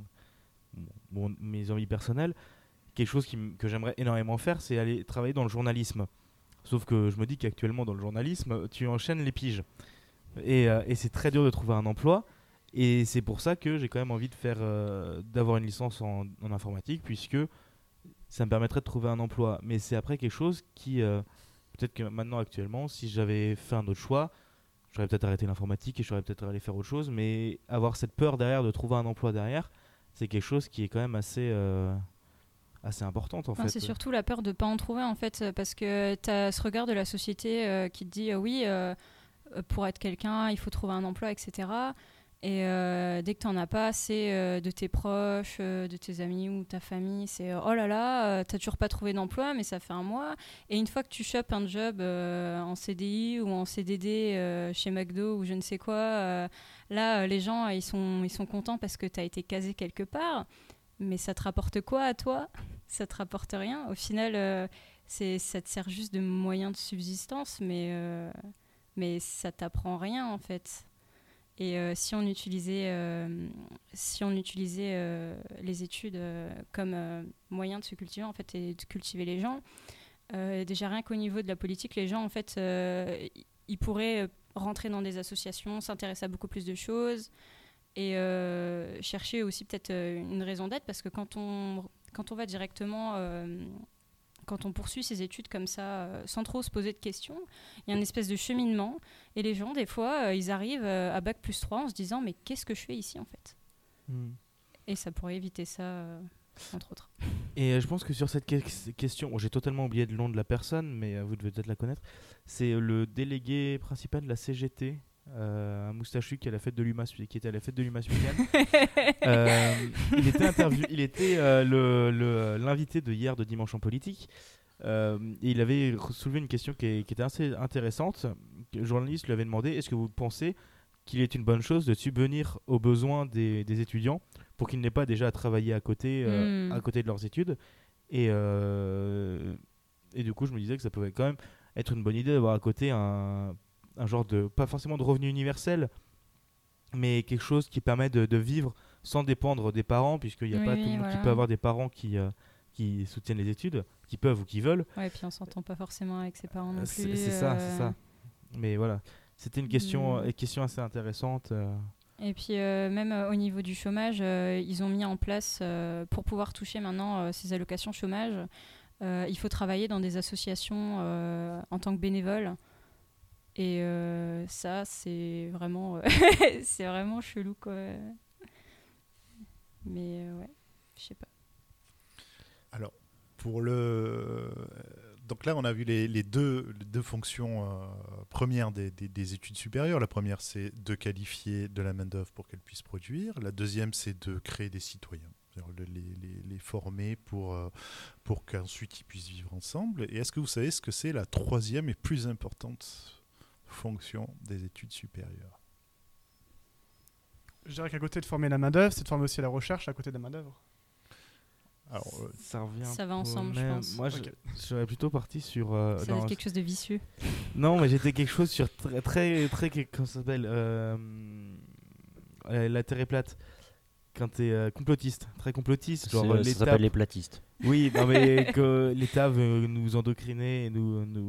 mes envies personnelles, quelque chose que j'aimerais énormément faire, c'est aller travailler dans le journalisme. Sauf que je me dis qu'actuellement dans le journalisme, tu enchaînes les piges. Et c'est très dur de trouver un emploi. Et c'est pour ça que j'ai quand même envie d'avoir une licence en informatique, puisque ça me permettrait de trouver un emploi. Mais c'est après quelque chose qui, peut-être que maintenant actuellement, si j'avais fait un autre choix, j'aurais peut-être arrêté l'informatique et j'aurais peut-être allé faire autre chose. Mais avoir cette peur derrière de trouver un emploi derrière, c'est quelque chose qui est quand même assez importante en fait. C'est surtout la peur de ne pas en trouver en fait, parce que tu as ce regard de la société qui te dit oui, pour être quelqu'un, il faut trouver un emploi, etc. Et dès que tu n'en as pas, c'est de tes proches, de tes amis ou ta famille, c'est oh là là, tu n'as toujours pas trouvé d'emploi, mais ça fait un mois. Et une fois que tu chopes un job en CDI ou en CDD chez McDo ou je ne sais quoi, là, les gens, ils sont contents parce que tu as été casé quelque part. Mais ça te rapporte quoi à toi ? Ça te rapporte rien. Au final, ça te sert juste de moyen de subsistance, mais ça t'apprend rien en fait. Et si on utilisait les études comme moyen de se cultiver en fait et de cultiver les gens, déjà rien qu'au niveau de la politique, les gens en fait, ils pourraient rentrer dans des associations, s'intéresser à beaucoup plus de choses. Et chercher aussi peut-être une raison d'être, parce que quand on va directement, quand on poursuit ses études comme ça, sans trop se poser de questions, il y a une espèce de cheminement, et les gens, des fois, ils arrivent à Bac+3 en se disant « mais qu'est-ce que je fais ici, en fait ?» Et ça pourrait éviter ça, entre autres. Et je pense que sur cette question, j'ai totalement oublié le nom de la personne, mais vous devez peut-être la connaître, c'est le délégué principal de la CGT, un moustachu qui était à la fête de l'UMA ce week-end. Il était l'invité de hier de Dimanche en politique. Et il avait soulevé une question qui était assez intéressante. Le journaliste lui avait demandé: est-ce que vous pensez qu'il est une bonne chose de subvenir aux besoins des étudiants pour qu'ils n'aient pas déjà à travailler à côté de leurs études, et du coup je me disais que ça pouvait quand même être une bonne idée d'avoir à côté un genre de, pas forcément de revenu universel, mais quelque chose qui permet de vivre sans dépendre des parents, puisqu'il n'y a pas tout le monde qui peut avoir des parents qui soutiennent les études, qui peuvent ou qui veulent. Ouais, et puis on s'entend pas forcément avec ses parents non plus. C'est ça. Mais voilà, c'était une question assez intéressante. Et puis même au niveau du chômage, ils ont mis en place, pour pouvoir toucher maintenant ces allocations chômage, il faut travailler dans des associations en tant que bénévole. Et ça, c'est vraiment, c'est vraiment chelou, quoi. Mais ouais, je sais pas. Alors, donc là, on a vu les deux fonctions premières des études supérieures. La première, c'est de qualifier de la main-d'œuvre pour qu'elle puisse produire. La deuxième, c'est de créer des citoyens, les former pour qu'ensuite ils puissent vivre ensemble. Et est-ce que vous savez ce que c'est la troisième et plus importante fonction des études supérieures? Je dirais qu'à côté de former la main-d'œuvre, c'est de former aussi la recherche à côté de la main-d'œuvre. Alors, Ça revient. Ça va au ensemble, je même. pense. Moi, Ok. j'aurais plutôt parti sur. Ça doit être quelque chose de vicieux. Non, mais j'étais quelque chose sur comment ça s'appelle la Terre est plate. Quand t'es complotiste, très complotiste, genre Ça l'État. s'appelle les platistes. Oui, non mais que l'État veut nous endoctriner et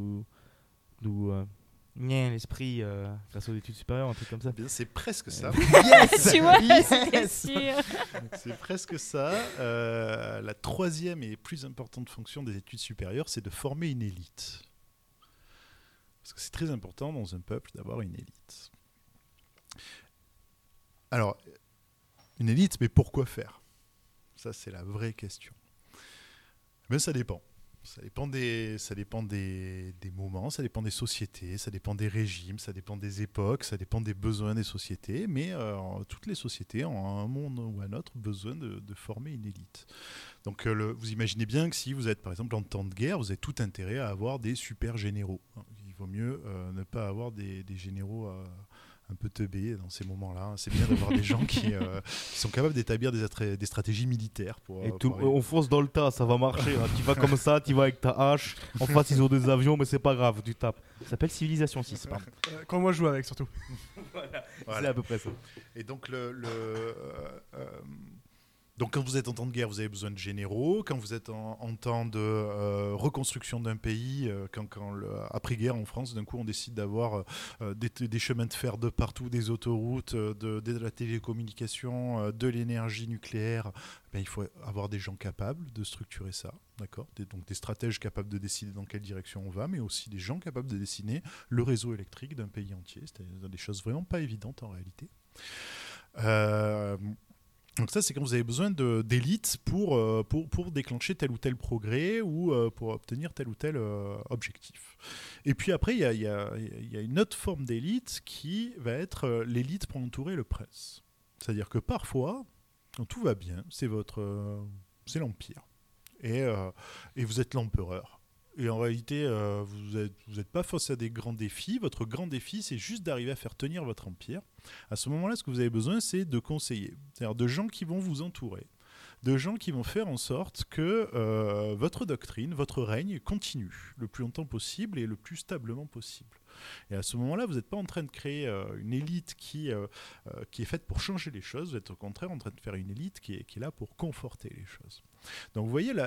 l'esprit grâce aux études supérieures, un truc comme ça. eh bien, c'est presque ça. Yes. Tu vois, c'était sûr. C'est presque ça. La troisième et plus importante fonction des études supérieures, c'est de former une élite. Parce que c'est très important dans un peuple d'avoir une élite. Alors, une élite, mais pourquoi faire ? Ça, c'est la vraie question. Mais ça dépend. Ça dépend des moments, ça dépend des sociétés, ça dépend des régimes, ça dépend des époques, ça dépend des besoins des sociétés. Mais toutes les sociétés ont à un moment ou à un autre besoin de former une élite. Donc vous imaginez bien que si vous êtes par exemple en temps de guerre, vous avez tout intérêt à avoir des super généraux. Il vaut mieux ne pas avoir des généraux un peu teubés dans ces moments-là. C'est bien d'avoir des gens qui sont capables d'établir des stratégies militaires. On fonce dans le tas, ça va marcher. Hein. Tu vas comme ça, tu vas avec ta hache. En face, ils ont des avions, mais c'est pas grave, tu tapes. Ça s'appelle Civilisation 6, pardon. Quand moi je joue avec, surtout. Voilà. Voilà. C'est à peu près ça. Et donc, donc quand vous êtes en temps de guerre, vous avez besoin de généraux. Quand vous êtes en temps de reconstruction d'un pays, après-guerre en France, d'un coup on décide d'avoir des chemins de fer de partout, des autoroutes, de la télécommunication, de l'énergie nucléaire, ben, il faut avoir des gens capables de structurer ça. D'accord ? Donc des stratèges capables de décider dans quelle direction on va, mais aussi des gens capables de dessiner le réseau électrique d'un pays entier. C'est des choses vraiment pas évidentes en réalité. Donc ça, c'est quand vous avez besoin d'élites pour déclencher tel ou tel progrès ou pour obtenir tel ou tel objectif. Et puis après, il y a une autre forme d'élite qui va être l'élite pour entourer le prince. C'est-à-dire que parfois, quand tout va bien, c'est l'empire. Et vous êtes l'empereur. Et en réalité, vous n'êtes pas face à des grands défis. Votre grand défi, c'est juste d'arriver à faire tenir votre empire. À ce moment-là, ce que vous avez besoin, c'est de conseillers. C'est-à-dire de gens qui vont vous entourer. De gens qui vont faire en sorte que votre doctrine, votre règne continue le plus longtemps possible et le plus stablement possible. Et à ce moment-là, vous n'êtes pas en train de créer une élite qui est faite pour changer les choses. Vous êtes au contraire en train de faire une élite qui est là pour conforter les choses. Donc vous voyez,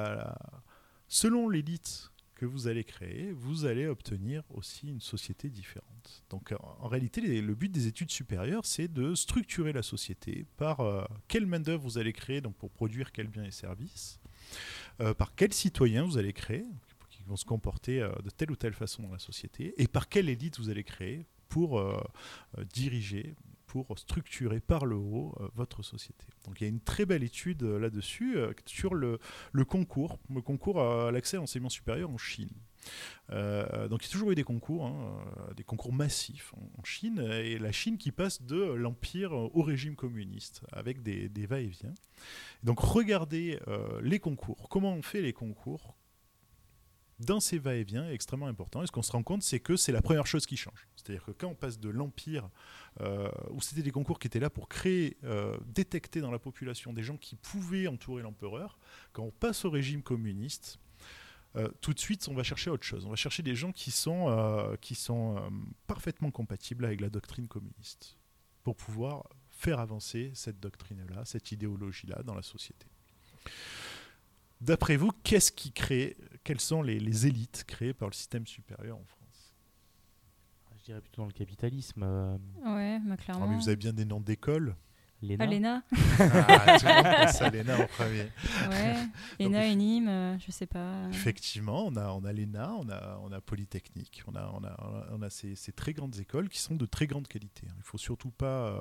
selon l'élite que vous allez créer, vous allez obtenir aussi une société différente. Donc en réalité, le but des études supérieures, c'est de structurer la société par quelle main-d'œuvre vous allez créer donc pour produire quels biens et services, par quels citoyens vous allez créer, qui vont se comporter de telle ou telle façon dans la société, et par quelle élite vous allez créer pour diriger, pour structurer par le haut votre société. Donc il y a une très belle étude là-dessus sur le concours à l'accès à l'enseignement supérieur en Chine. Donc il y a toujours eu des concours massifs en Chine, et la Chine qui passe de l'empire au régime communiste avec des va-et-vient. Donc regardez les concours, comment on fait les concours dans ces va-et-vient est extrêmement important. Et ce qu'on se rend compte, c'est que c'est la première chose qui change. C'est-à-dire que quand on passe de l'Empire, où c'était des concours qui étaient là pour créer, détecter dans la population des gens qui pouvaient entourer l'empereur, quand on passe au régime communiste, tout de suite, on va chercher autre chose. On va chercher des gens qui sont parfaitement compatibles avec la doctrine communiste, pour pouvoir faire avancer cette doctrine-là, cette idéologie-là dans la société. D'après vous, quelles sont les élites créées par le système supérieur en France ? Je dirais plutôt dans le capitalisme. Ouais, bah, clairement. Mais vous avez bien des noms d'écoles. L'ENA. L'ENA. Tout le monde pense à l'ENA en premier. Ouais, ENA, ENIM, je sais pas. Effectivement, on a l'ENA, on a Polytechnique, on a ces très grandes écoles qui sont de très grande qualité. Il ne faut surtout pas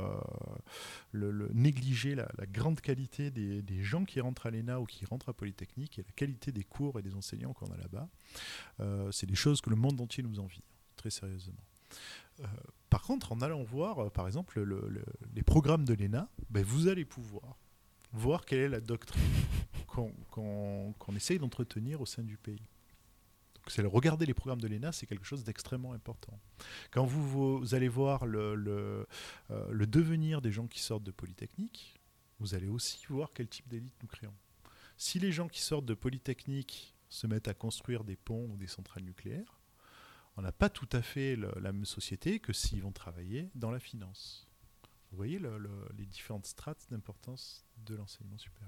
négliger la grande qualité des gens qui rentrent à l'ENA ou qui rentrent à Polytechnique et la qualité des cours et des enseignants qu'on a là-bas. C'est des choses que le monde entier nous envie, très sérieusement. Par contre, en allant voir, par exemple, les programmes de l'ENA, vous allez pouvoir voir quelle est la doctrine qu'on essaye d'entretenir au sein du pays. Donc, regarder les programmes de l'ENA, c'est quelque chose d'extrêmement important. Quand vous allez voir le devenir des gens qui sortent de Polytechnique, vous allez aussi voir quel type d'élite nous créons. Si les gens qui sortent de Polytechnique se mettent à construire des ponts ou des centrales nucléaires, on n'a pas tout à fait la même société que s'ils vont travailler dans la finance. Vous voyez les différentes strates d'importance de l'enseignement supérieur.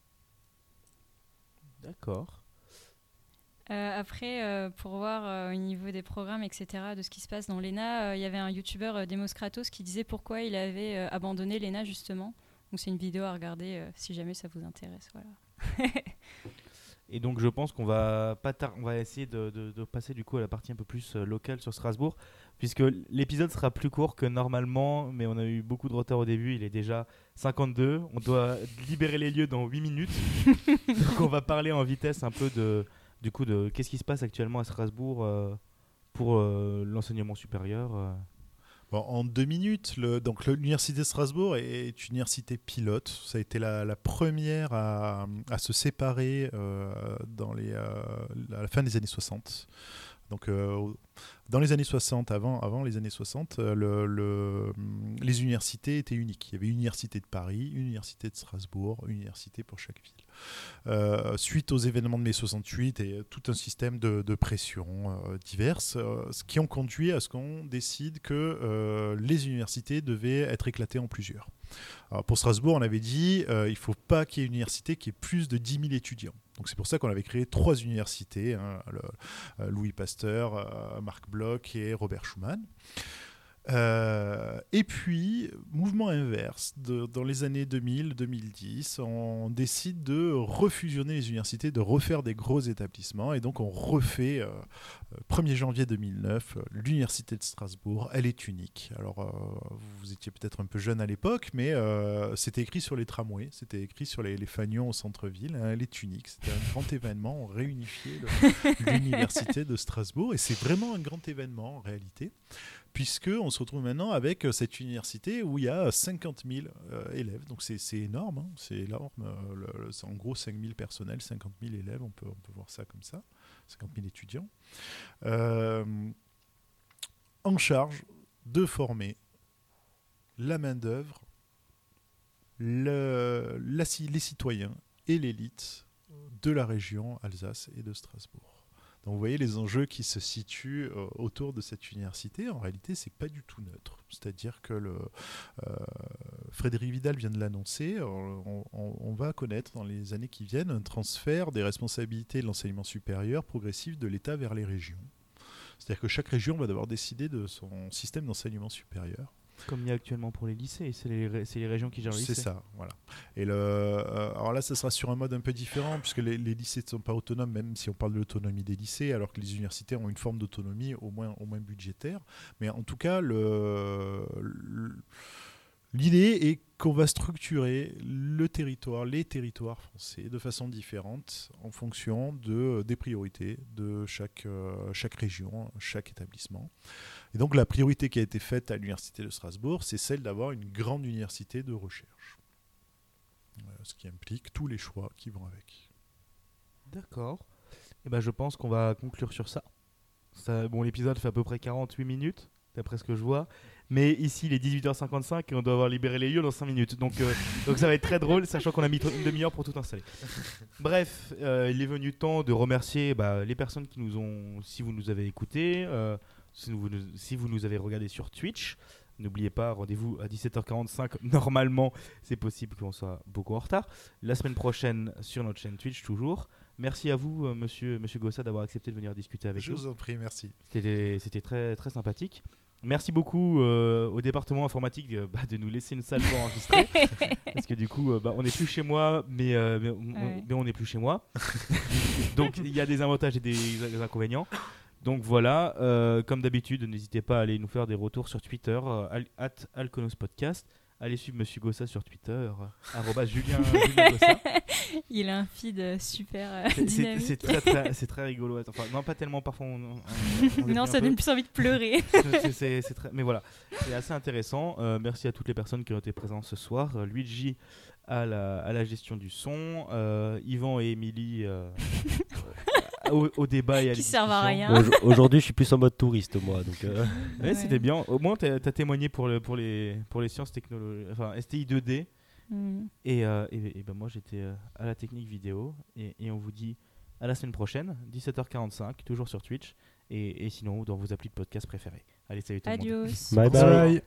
D'accord. Après, pour voir au niveau des programmes, etc., de ce qui se passe dans l'ENA, il y avait un youtubeur, Demos Kratos, qui disait pourquoi il avait abandonné l'ENA, justement. Donc c'est une vidéo à regarder si jamais ça vous intéresse. Voilà. Et donc je pense qu'on va on va essayer de passer du coup à la partie un peu plus locale sur Strasbourg, puisque l'épisode sera plus court que normalement, mais on a eu beaucoup de retard au début, il est déjà 52, on doit libérer les lieux dans 8 minutes, donc on va parler en vitesse un peu de qu'est-ce qui se passe actuellement à Strasbourg pour l'enseignement supérieur. Bon, en 2 minutes, l'université de Strasbourg est une université pilote. Ça a été la première à se séparer à la fin des années 60. Donc, dans les années 60, avant les années 60, les universités étaient uniques. Il y avait une université de Paris, une université de Strasbourg, une université pour chaque ville. Suite aux événements de mai 68 et tout un système de pressions diverses, ce qui ont conduit à ce qu'on décide que les universités devaient être éclatées en plusieurs. Alors pour Strasbourg, on avait dit il ne faut pas qu'il y ait une université qui ait plus de 10 000 étudiants. Donc c'est pour ça qu'on avait créé 3 universités, Louis Pasteur, Marc Bloch et Robert Schuman. Et puis, mouvement inverse, dans les années 2000-2010, on décide de refusionner les universités, de refaire des gros établissements, et donc on refait, 1er janvier 2009, l'université de Strasbourg, elle est unique. Alors, vous étiez peut-être un peu jeune à l'époque, mais c'était écrit sur les tramways, c'était écrit sur les fanions au centre-ville, hein, elle est unique. C'était un grand événement, on réunifiait l'université de Strasbourg, et c'est vraiment un grand événement en réalité, puisqu'on se retrouve maintenant avec cette université où il y a 50 000 élèves. Donc c'est énorme, hein, c'est énorme. C'est en gros 5 000 personnels, 50 000 élèves, on peut voir ça comme ça, 50 000 étudiants. En charge de former la main-d'œuvre, les citoyens et l'élite de la région Alsace et de Strasbourg. Donc vous voyez les enjeux qui se situent autour de cette université. En réalité, c'est pas du tout neutre. C'est-à-dire que Frédéric Vidal vient de l'annoncer. On va connaître dans les années qui viennent un transfert des responsabilités de l'enseignement supérieur progressif de l'État vers les régions. C'est-à-dire que chaque région va devoir décider de son système d'enseignement supérieur. Comme il y a actuellement pour les lycées, c'est les régions qui gèrent les lycées. C'est ça, voilà. Et alors là, ça sera sur un mode un peu différent, puisque les lycées ne sont pas autonomes, même si on parle de l'autonomie des lycées, alors que les universités ont une forme d'autonomie, au moins budgétaire. Mais en tout cas, l'idée est qu'on va structurer les territoires français de façon différente en fonction des priorités de chaque région, chaque établissement. Et donc la priorité qui a été faite à l'université de Strasbourg, c'est celle d'avoir une grande université de recherche. Ce qui implique tous les choix qui vont avec. D'accord. Et ben, je pense qu'on va conclure sur ça. Bon, l'épisode fait à peu près 48 minutes, d'après ce que je vois. Mais ici, il est 18h55 et on doit avoir libéré les lieux dans 5 minutes. Donc ça va être très drôle, sachant qu'on a mis une demi-heure pour tout installer. Bref, il est venu le temps de remercier les personnes qui nous ont... Si vous nous avez écoutés, si vous nous avez regardé sur Twitch, n'oubliez pas, rendez-vous à 17h45. Normalement, c'est possible qu'on soit beaucoup en retard. La semaine prochaine, sur notre chaîne Twitch, toujours. Merci à vous, monsieur Gossa, d'avoir accepté de venir discuter avec nous. Je vous en prie, merci. C'était très, très sympathique. Merci beaucoup au département informatique de nous laisser une salle pour enregistrer. Parce que du coup, on n'est plus chez moi, mais on n'est plus chez moi. Donc, il y a des avantages et des inconvénients. Donc voilà, comme d'habitude, n'hésitez pas à aller nous faire des retours sur Twitter, @alconospodcast. Allez suivre Monsieur Gossa sur Twitter, @Julien Gossa. Il a un feed super dynamique. C'est très rigolo. Enfin, non, pas tellement, parfois non, ça donne plus envie de pleurer. Mais voilà, c'est assez intéressant. Merci à toutes les personnes qui ont été présentes ce soir. Luigi à la gestion du son, Yvan et Émilie au débat et à qui servent à rien. Aujourd'hui, je suis plus en mode touriste, moi. Donc, ouais, c'était bien. Au moins, tu as témoigné pour les sciences technologiques, enfin STI 2D. Et ben moi j'étais à la technique vidéo et on vous dit à la semaine prochaine, 17h45, toujours sur Twitch et sinon dans vos applis de podcast préférés. Allez, salut tout le monde. Adios. Bye bye. Bye.